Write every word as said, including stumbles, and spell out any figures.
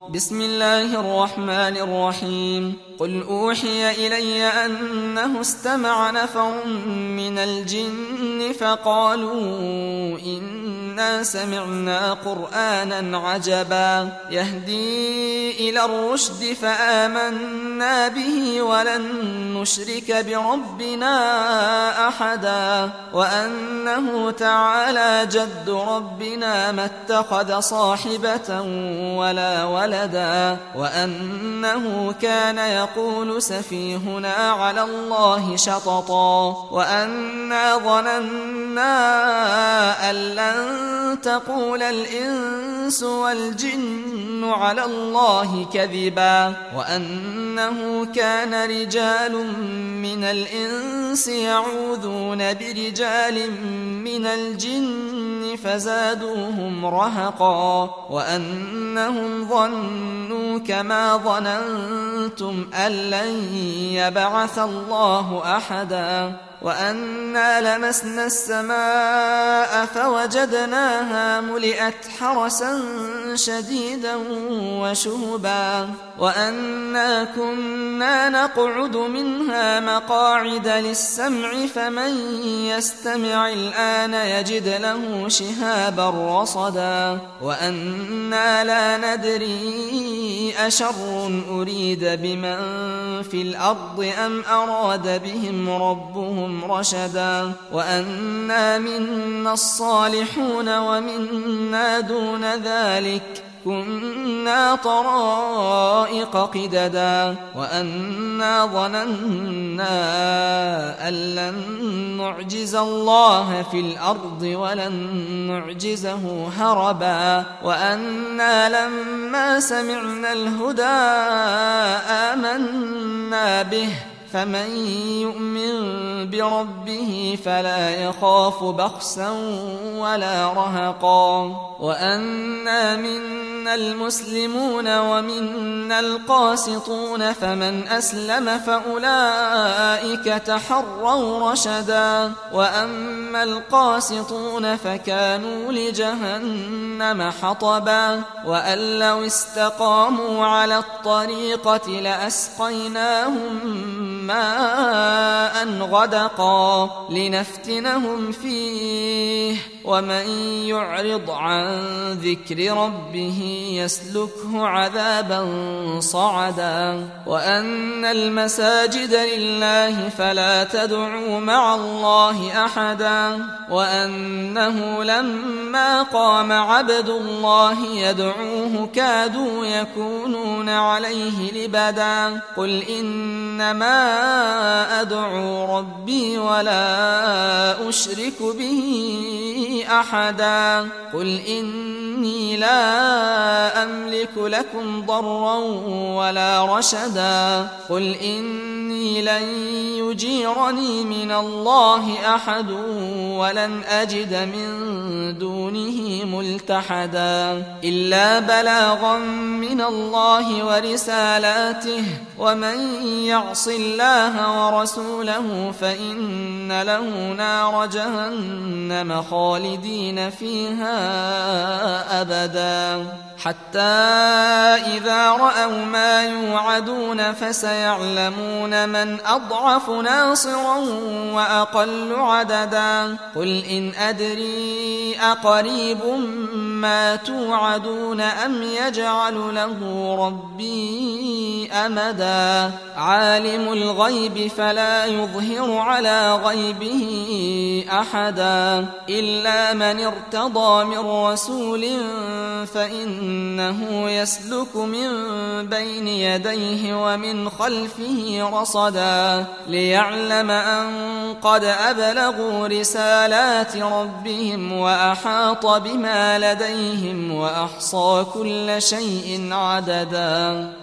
بسم الله الرحمن الرحيم قل أوحي إلي أنه استمع نفر من الجن فقالوا إنا سمعنا قرآنا عجبا يهدي إلى الرشد فآمنا به ولن نشرك بربنا أحدا وأنه تعالى جد ربنا ما اتخذ صاحبة ولا ولدا وأنه كان يقول سفيهنا على الله شططا وأنا ظننا أن لن تقول الإنس والجن على الله كذبا وأنه كان رجال من الإنس يعوذون برجال من الجن فزادوهم رهقا وأنهم ظنوا كما ظننتم أن لن يبعث الله أحدا وأنا لمسنا السماء فوجدناها ملئت حرسا شديدا وشهبا وأنا كنا نقعد منها مقاعد للسمع فمن يستمع الآن يجد له شهابا رصدا وأنا لا ندري أشر أريد بمن في الأرض أم أراد بهم ربهم رشدا وأنا منا الصالحون ومنا دون ذلك كنا طرائق قددا وأنا ظننا أن لن نعجز الله في الأرض ولن نعجزه هربا وأنا لما سمعنا الهدى آمنا به فمن يؤمن بربه فلا يخاف بخسا ولا رهقا وأنا منا المسلمون ومنا القاسطون فمن أسلم فأولئك تحروا رشدا وأما القاسطون فكانوا لجهنم حطبا وأن لو استقاموا على الطريقة لأسقيناهم ماء غدقا لنفتنهم فيه ومن يعرض عن ذكر ربه يسلكه عذابا صعدا وأن المساجد لله فلا تدعوا مع الله أحدا وأنه لما قام عبد الله يدعوه كادوا يكونون عليه لبدا قل إنما أدعو ربي ولا أشرك به أحدا قل إني لا أملك لكم ضرا ولا رشدا قل إني لن يجيرني من الله أحد ولن أجد من دونه ملتحدا إلا بلاغا من الله ورسالاته ومن يعص الله ورسوله فإن له نار جهنم خالدين فيها أبدا حتى إذا رأوا ما يوعدون فسيعلمون من أضعف ناصرا وأقل عددا قل إن أدري أقريب ما توعدون أم يجعل له ربي أمدا عالم الغيب فلا يظهر على غيبه أحدا إلا من ارتضى من رسول فإنه يسلك من بين يديه ومن خلفه رصدا ليعلم أن قد أبلغوا رسالات ربهم وأحاط بما لديهم وأحصى كل شيء عددا